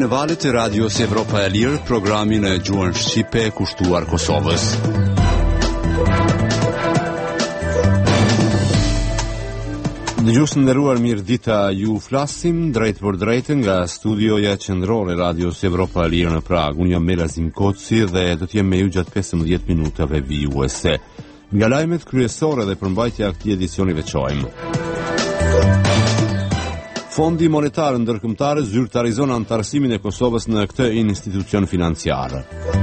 në valët e radios Evropa e Lirë, programin e gjuhën shqipe kushtuar Kosovës. Dëgjues të nderuar, mirë dita, ju flasim drejt për drejtë nga studioja qendrore radios Evropa e Lirë në Prag. Unë jam Melazim Koci dhe do të jem me ju gjatë 15 minutave vijuese. Nga lajmet kryesore dhe përmbajtja e këtij edicioni veçojmë. Fondi Monetar Ndërkombëtar zyrtarizon antarësimin e Kosovës në këtë institucion financiar.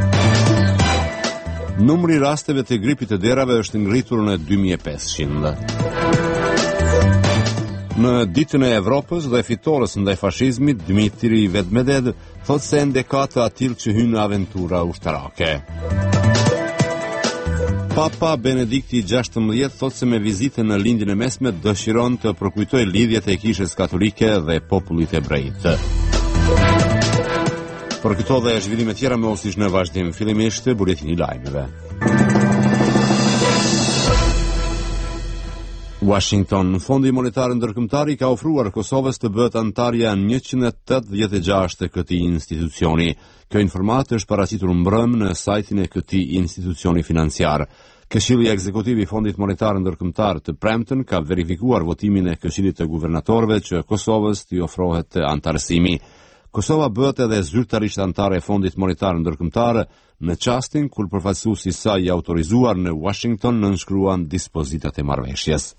Numri rasteve të gripit të derave është ngritur në 2500. Në ditën e Evropës dhe fitores ndaj fashizmit, Dmitri Medvedev thotë se ende ka të atill që hynë në aventura ushtarake. Papa Benedikti XVI thotë se me vizitën në lindjen e mesme dëshiron të përkujtojë lidhjet e Kishës Katolike dhe popullit hebrejt. Për këto dhe zhvillime tjera me osish në vazhdim, fillimisht buletini i lajmeve. Washington, Fondi Monetar Ndërkombëtar ka ofruar Kosovës të bëhet antarja në 186 të këtij institucioni. Kjo informat është paraqitur mbrëmë në sajtin e këtij institucioni financiar. Këshilli Ekzekutiv i Fondit Monetar Ndërkombëtar të premten ka verifikuar votimin e Këshillit të Guvernatorëve që Kosovës t'i ofrohet antarësimi. Kosova bëhet edhe zyrtarisht antare e Fondit Monetar Ndërkombëtar në çastin kur përfaqësuesi i saj i autorizuar në Washington nënshkruan dispozitat e marrëveshjes.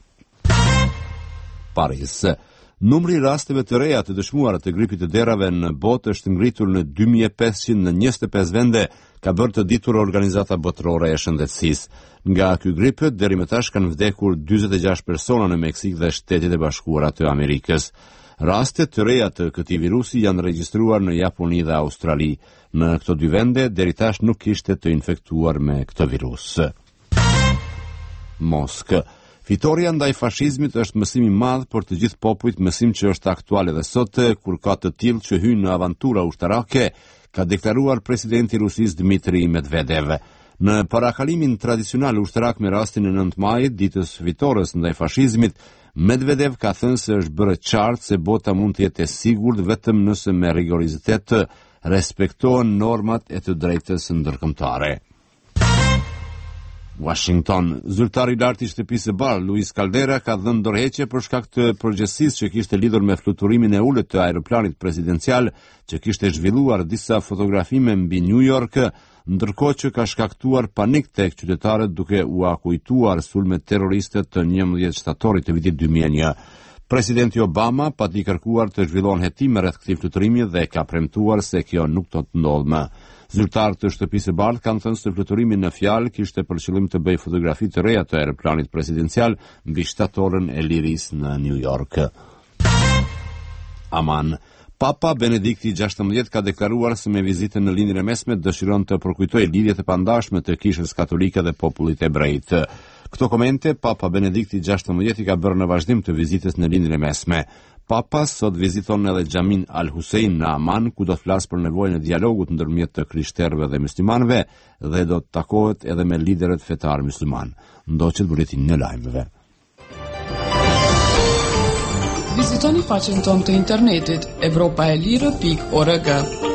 Paris. Numri rasteve të reja të dëshmuara të gripit të derave në botë është ngritur në 2500 në 25 vende, ka bërë të ditur Organizata Botërore e Shëndetësisë. Nga ky grip deri më tash kanë vdekur 46 persona në Meksik dhe Shtetet e Bashkuara të Amerikës. Rastet të reja të këtij virusi janë regjistruar në Japoni dhe Australi. Në këto dy vende deri tash nuk kishte të infektuar me këtë virus. Moskë. Fitoria ndaj fashizmit është mësim i madh për të gjithë popujt, mësim që është aktual edhe sot kur ka të tillë që hyjnë në aventura ushtarake, ka deklaruar presidenti i Rusisë Dmitri Medvedev. Në parakalimin tradicional ushtarak me rastin e 9 majit, ditës fitores ndaj fashizmit, Medvedev ka thënë se është bërë qartë se bota mund të jetë e sigurt vetëm nëse me rigorizitet respektohen normat e të drejtës ndërkombëtare. Washington. Zyrtari i lartë i Shtëpisë së Bardhë, Luis Caldera, ka dhënë dorëheqje për shkak të përgjegjësisë që kishte lidhur me fluturimin e ulët të aeroplanit presidencial që kishte zhvilluar disa fotografime mbi New York, ndërkohë që ka shkaktuar panik tek qytetarët duke u akujtuar sulmet terroriste të 11 shtatorit të vitit 2001. Presidenti Obama pati kërkuar të zhvillohen hetime rreth këtij fluturimi dhe ka premtuar se kjo nuk do të ndodhë më. Zyrtarët të Shtëpisë së Bardhë kanë thënë se fluturimi në fjalë kishte për qëllim të bëjë fotografi të reja të aeroplanit presidencial mbi shtatorën e lirisë në New York. Aman. Papa Benedikti XVI ka deklaruar se me vizitën në lindjen e mesme dëshiron të përkujtojë lidhjet e pandashme të Kishës Katolike dhe popullit hebrejt. Këto komente Papa Benedikti XVI ka bërë në vazhdim të vizitës në lindjen e mesme. Papa sot viziton edhe Xhamin Al-Hussein në Aman, ku do të flasë për nevojën e dialogut ndërmjet të krishterëve dhe muslimanëve dhe do të takohet edhe me liderët fetar musliman. Ndoqet buletinin e lajmeve. Vizitoni faqen tonë të internetit evropaelire.org.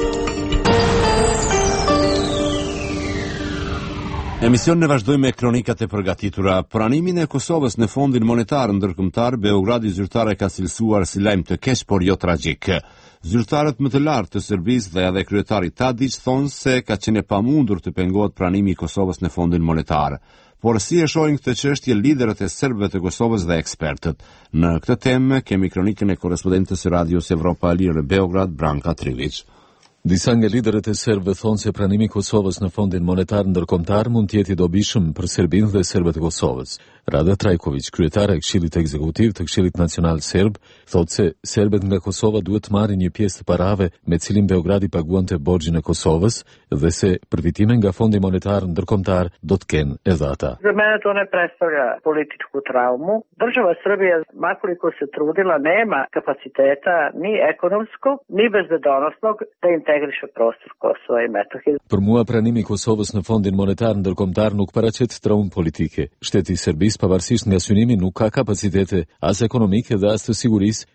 Emision në vazhdoj me kronikat e përgatitura. Pranimin e Kosovës në Fondin Monetar Ndërkombëtar, Beogradi zyrtare ka cilësuar si lajm të keq por jo tragjik. Zyrtarët më të lartë të Serbisë dhe edhe kryetari Tadić thonë se ka qenë e pamundur të pengohet pranimi i Kosovës në Fondin Monetar. Por si e shohin këtë çështje liderët e serbëve të Kosovës dhe ekspertët? Në këtë temë kemi kronikën e korrespondentës së Radios Evropa e Lirë Beograd, Branka Trivić. Disa nga liderët e serbëve thonë se pranimi i Kosovës në Fondin Monetar Ndërkombëtar mund të jetë i dobishëm për Serbinë dhe serbët e Kosovës. Rada Trajković, kryetare e Këshillit Ekzekutiv të Këshillit Nacional Serb, thotë se serbët nga Kosova duhet të marrin një pjesë të parave me cilin Beogradi paguante borxhin e Kosovës dhe se përfitime nga Fondi Monetar Ndërkombëtar do të kenë edhe ata. Za mene to ne predstavlja političku traumu. Država Srbija, makoliko se trudila, nema kapaciteta ni ekonomskog, ni bezbedonosnog da integriše prostor Kosova i Metohije. Për mua pranimi i Kosovës në Fondin Monetar Ndërkombëtar nuk paraqet traumë politike. Shteti i Serbisë pavarësisht nga synimi nuk ka kapacitete as ekonomike dhe as të sigurisë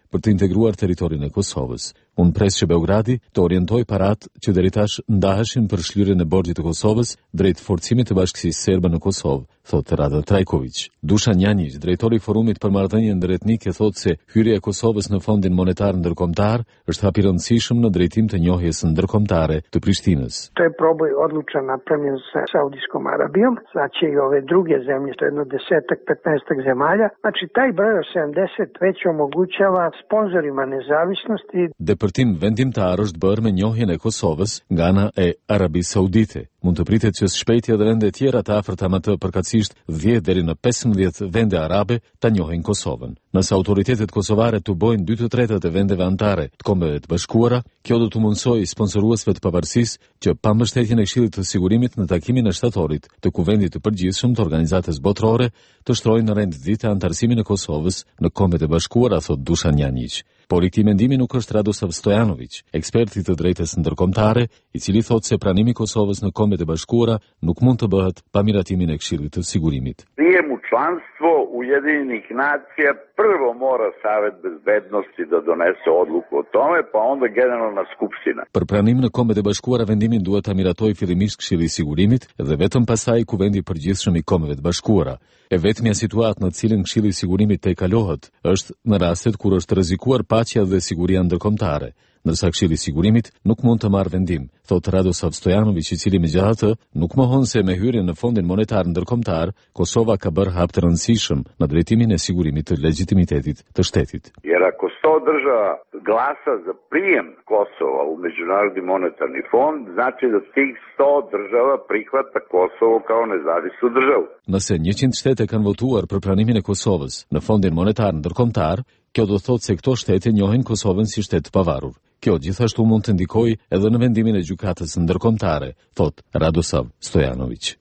për të integruar territorin e Kosovës. Unë pres që Beogradi të orientoj parat që deri tash ndaheshin për shlyrjen e borxhit të Kosovës drejt forcimit të bashkësisë serbe në Kosovë, thotë Rada Trajković. Dušan Janjić, drejtori i Forumit për marrëdhënie ndërretnike, thotë se hyrja e Kosovës në Fondin Monetar Ndërkombëtar është hap i rëndësishëm në drejtim të njohjes ndërkombëtare të Prishtinës. To je proboj odlučan napravljen sa Saudijskom Arabijom, znači i ove druge zemlje, to je jedno 10-15 zemalja. Znači taj broj od 70 već omogućava sponzorima nezavisnosti. Depërtim vendimtar është bërë me njohjen e Kosovës nga ana e Arabisë Saudite. Mund të pritet që së shpejti edhe vende tjera të afërta me të përkatësisht 10 deri në 15 vende arabe ta njohin Kosovën. Nëse autoritetet kosovare të bojnë 2/3 e vendeve anëtare të Kombeve të Bashkuara, kjo do të mundsojë sponsoruesve të pavarësisë që pa mbështetjen e Këshillit të Sigurimit në takimin e shtatorit të Kuvendit të Përgjithshëm të Organizatës Botërore të shtrojnë në renditje anëtarësimin e Kosovës në Kombet e Bashkuara, thot Dušan Janjić. Por i këtij mendimi nuk është Radosav Stojanović, eksperti të drejtës ndërkombëtare, i cili thotë se pranimi i Kosovës në Kombet e Bashkuara nuk mund të bëhet pa miratimin e Këshillit të Sigurimit. Prijem u članstvo Ujedinjenih nacija prvo mora Savet bezbednosti da donese odluku o tome, pa onda Generalna skupština. Për pranim në Kombet e Bashkuara vendimin duhet ta miratojë fillimisht Këshilli i Sigurimit dhe vetëm pastaj Kuvendi i Përgjithshëm i Kombeve të Bashkuara. E vetmja situatë në cilën Këshilli i Sigurimit tejkalohet është në rastet kur është rrezikuar paqja dhe siguria ndërkombëtare, ndërsa Këshilli i Sigurimit nuk mund të marrë vendim, thotë Radosav Stojanović, i cili megjithatë nuk mohon se me hyrjen në Fondin Monetar Ndërkombëtar, Kosova ka bërë hap të rëndësishëm në drejtimin e sigurimit të legitimitetit të shtetit. Jer ako 100 država glasa za prijem Kosova u Međunarodni monetarni fond, znači da tih 100 država prihvata Kosovo kao nezavisnu državu. Nëse 100 shtete kanë votuar për pranimin e Kosovës në Fondin Monetar Ndërkombëtar, kjo do thotë se këto shtete njohin Kosovën si shtet të pavarur. Kjo gjithashtu mund të ndikojë edhe në vendimin e gjykatës ndërkombëtare, thot Radosav Stojanović.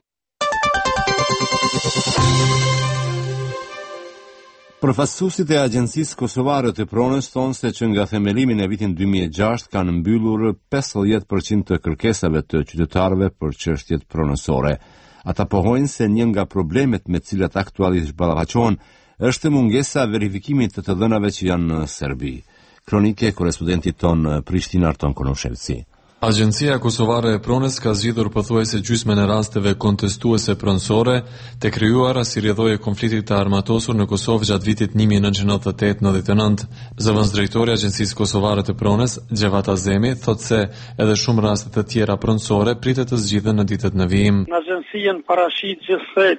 Përfaqësuesit e Agjencisë Kosovare të Pronës thonë se që nga themelimi në vitin 2006 kanë mbyllur 50% të kërkesave të qytetarëve për çështjet pronësore. Ata pohojnë se një nga problemet me të cilat aktualisht ballafaqohen është mungesa e verifikimit të dhënave që janë në Serbi. Kronike korrespondentit ton Prishtina Arton Konoshelci. Agjencia Kosovare e Pronës ka zgjidhur pothuajse gjysmën e rasteve kontestuese pronësore të krijuara si rrjedhojë e konfliktit të armatosur në Kosovë gjatë vitit 1998-99. Zëvendësdrejtori i Agjencisë Kosovare të Pronës, Xhevat Azemi, thotë se edhe shumë raste të tjera pronësore pritet të zgjidhen në ditët në vijim. Në agjencinë parashit gjithsej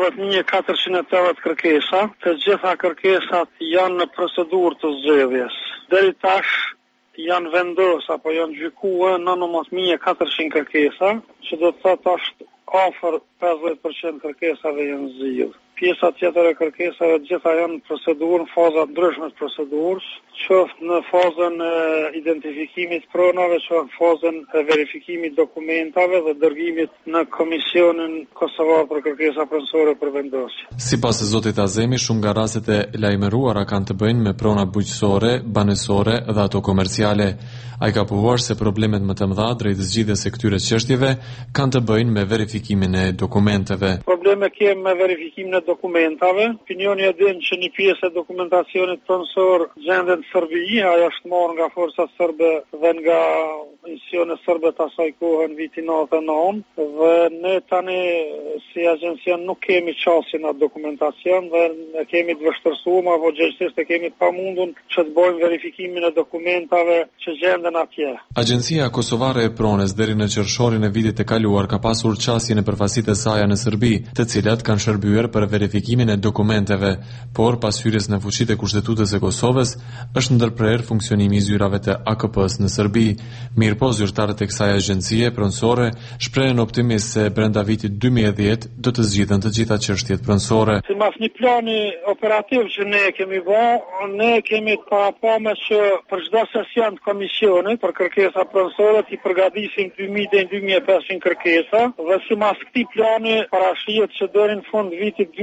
40.480 kërkesa, të gjitha kërkesat janë në procedurë të zgjedhjes. Deri tash janë vendos apo janë gjykuar 19.400 kërkesa, që do të thotë është afër 50% kërkesave janë zgjidhur. Pjesa tjetër e kërkesave gjitha janë në procedurë, në faza ndryshme të procedurës, qoftë në fazën e identifikimit pronave, qoftë në fazën e verifikimit dokumentave dhe dërgimit në Komisionin Kosovar për kërkesa pronësore për vendosje. Sipas e zotit Azemi, shumë nga rastet e lajmëruara kanë të bëjnë me prona bujqësore, banesore dhe ato komerciale. Ai ka pohuar se problemet më të mëdha drejt zgjidhjes së këtyre çështjeve kanë të bëjnë me verifikimin e dokumenteve. Probleme kemi me verifikimin e dokumentave. Opinioni e din që një pjesë e dokumentacionit pronësor gjendet në Serbi, ajo është marrë nga forca serbe dhe nga misionet serbe të asaj kohë në vitin 99, dhe ne tani si agjencia nuk kemi qasje në dokumentacion dhe ne kemi të vështërsuar apo gjithsesi të kemi të pamundun që të bëjmë verifikimin e dokumentave që gjenden atje. Agjencia Kosovare e Pronës deri në qershorin e vitit të kaluar ka pasur qasje në përfaqësitë e saj në Serbi, të cilat kanë shërbyer për verifikimin e dokumenteve, por pas hyrjes në fuqitë e Kushtetutës së Kosovës është ndërprerë funksionimi i zyrave të AKP-s në Serbi. Mirëpo zyrtarët e kësaj agjencie pronësore shprehen optimist se brenda vitit 2010 do të zgjidhen të gjitha çështjet pronësore. Sipas një plani operativ që ne kemi bërë, ne kemi parapame që për çdo sesion të komisionit për kërkesa pronësore i përgatisim 2000 deri në 2500 kërkesa, dhe sipas këtij plani parashihet që deri në fund vitit 2010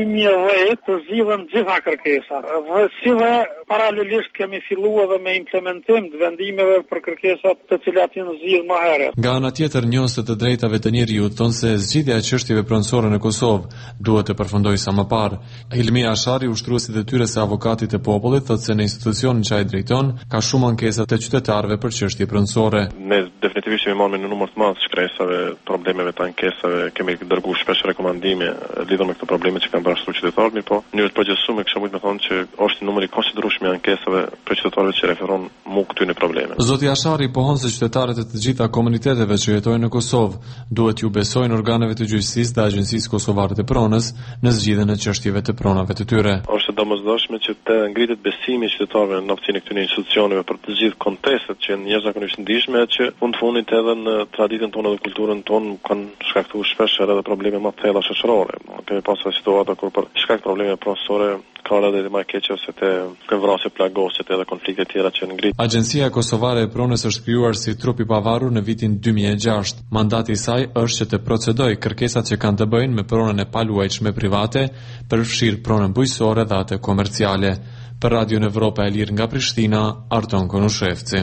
2010 të zgjidhen gjitha kërkesat. Dhe si dhe paralelisht kemi filluar edhe me implementim të vendimeve për kërkesat të cilat janë zgjidhur më herët. Nga ana tjetër, njohësit të drejtave të njerëzit thonë se zgjidhja e çështjeve pronësore në Kosovë duhet të përfundojë sa më parë. Hilmi Ashari, ushtruesi i detyrës së avokatit të popullit, thotë se në institucionin që ai drejton ka shumë ankesa të qytetarëve për çështje pronësore. Ne definitivisht kemi marrë në numër të madh shkresave, problemeve të ankesave, kemi dërguar shpesh rekomandime lidhur me këto probleme që kanë bërë qytetarët, po në mënyrë të përgjithshme kështu mund të thonë që është numri konsiderueshëm i ankesave për qytetarët që referon mu këtyre probleme. Zoti Ashari pohon se qytetarët e të gjitha komuniteteve që jetojnë në Kosovë duhet ju besojnë organeve të gjyqësisë dhe agjencisë kosovare të pronës në zgjidhjen e çështjeve të pronave të tyre. Është domosdoshme që të ngritet besimi i qytetarëve në aftësinë e këtyre institucioneve për të gjithë kontestet që janë jashtëzakonisht ndihshme që fund fundit edhe në traditën tonë dhe kulturën tonë kanë shkaktuar shpesh edhe probleme më të thella shoqërore. Kemi pasur situata kur për shkak të problemeve pronësore ka edhe më keq ose të vrasje plagosjet edhe konflikte të tjera që ngrit. Agjencia Kosovare e Pronës është krijuar si trup i pavarur në vitin 2006. Mandati i saj është që të procedojë kërkesat që kanë të bëjnë me pronën e paluajtshme private, përfshirë pronën bujqësore dhe atë komerciale. Për Radio Evropa e Lirë nga Prishtina, Arton Konushevci.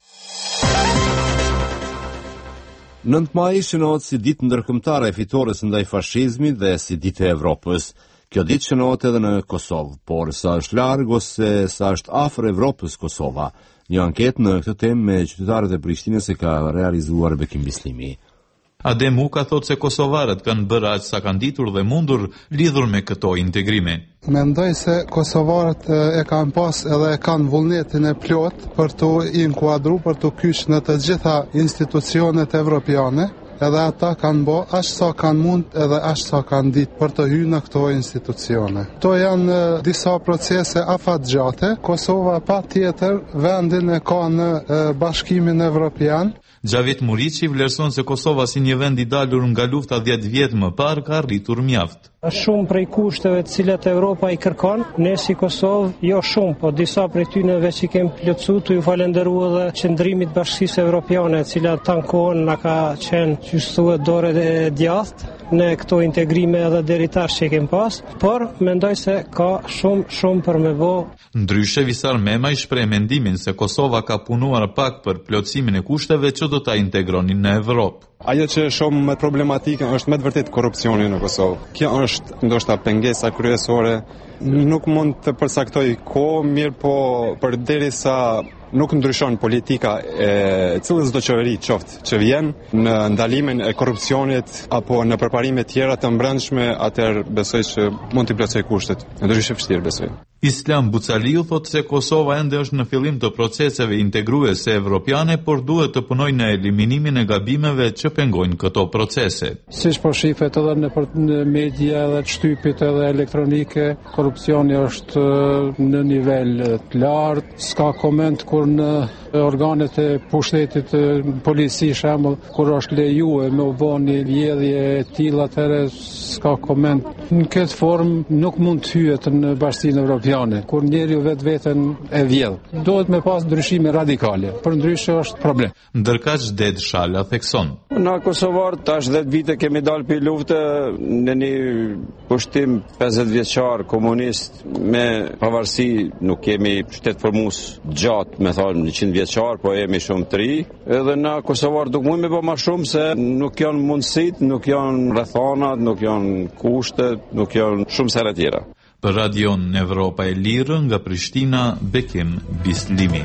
9 maj shënohet si ditë ndërkombëtare e fitores ndaj fashizmit dhe si ditë e Evropës. Kjo ditë shënohet edhe në Kosovë, por sa është larg ose sa është afër Evropës Kosova. Një anketë në këtë temë me qytetarët e Prishtinës e ka realizuar Bekim Bislimi. Adem Uka thotë se kosovarët kanë bërë aq sa kanë ditur dhe mundur lidhur me këto integrime. Mendoj se kosovarët e kanë pas edhe e kanë vullnetin e plot për të inkuadru, për të kyç në të gjitha institucionet evropiane, edhe ata kanë bo aq sa kanë mund edhe aq sa kanë ditë për të hyrë në këto institucione. To janë disa procese afatgjate. Kosova pa tjetër vendin e ka në Bashkimin Evropian. Xhavit Muriçi vlerëson se Kosova si një vend i dalur nga lufta 10 vjet më parë ka arritur mjaft. Shumë prej kushteve të cilat Europa i kërkon, ne si Kosovë jo shumë, po disa prej tyre veç i kemi plotësuar, tu ju falenderoj edhe qendrimit Bashkisë Evropiane, e cila tankon na ka qenë qysh dore e djathtë në këto integrime edhe deri tash që kemi pas, por mendoj se ka shumë për me bë. Ndryshe, Visar Mema i shpreh mendimin se Kosova ka punuar pak për plotësimin e kushteve që do ta integronin në Evropë. Ajo që shumë më problematike është me të vërtet korrupsioni në Kosovë. Kjo është ndoshta pengesa kryesore. Nuk mund të përcaktoj kohë, mirë po përderisa nuk ndryshon politika e cilës do qeveri qoftë që vjen në ndalimin e korrupsionit apo në përparime tjera të mbrëmshme, atëherë besoj që mund të plotësoj kushtet. Ndryshe vështirë besoj. Islam Bucaliu thotë se Kosova ende është në fillim të proceseve integruese evropiane, por duhet të punojë në eliminimin e gabimeve që pengojnë këto procese. Siç po shifet edhe në media dhe të shtypit edhe elektronike, korrupsioni është në nivel të lartë, s'ka koment kur në organet e pushtetit polici shembull, kur është lejuar me u bë një vjedhje e tillë, atëherë s'ka koment. Në këtë formë nuk mund të hyet në Bashkinë Evropiane, kur njeriu vetveten e vjedh. Duhet me pas ndryshime radikale, për ndryshe është problem. Ndërkaq Ded Shala thekson. Na kosovar tash 10 vite kemi dalë për luftë në një pushtim 50 vjeçar komunist me pavarësi, nuk kemi qytet formues gjatë, me thonë 100 vjeçar, po jemi shumë të ri. Edhe na kosovar nuk mund me bë më shumë se nuk janë mundësitë, nuk janë rrethonat, nuk janë kushtet, nuk janë shumë sera tjera. Për Radion Evropa e Lirë nga Prishtina, Bekim Bislimi.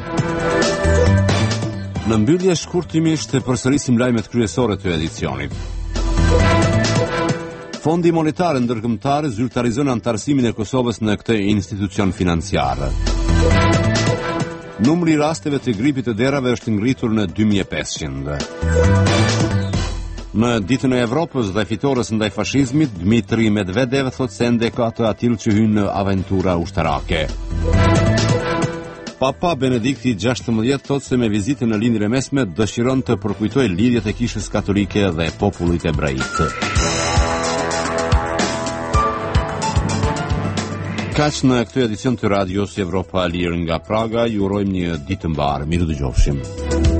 Në mbyllje shkurtimisht e përsërisim lajmet kryesore të edicionit. Fondi Monetar Ndërkombëtar zyrtarizon antarësimin e Kosovës në këtë institucion financiar. Numri i rasteve të gripit të derave është ngritur në 2500. Në ditën e Evropës dhe fitores ndaj fashizmit, Dmitri Medvedev thotë se ende ka të atill që hynë në aventura ushtarake. Papa Benedikti XVI thotë se me vizitën në lindjen e mesme dëshiron të përkujtojë lidhjet e Kishës Katolike dhe popullit hebrejt. Kaq në këtë edicion të radios Evropa e Lirë nga Praga, ju urojmë një ditë të mbarë. Mirë dëgjofshim.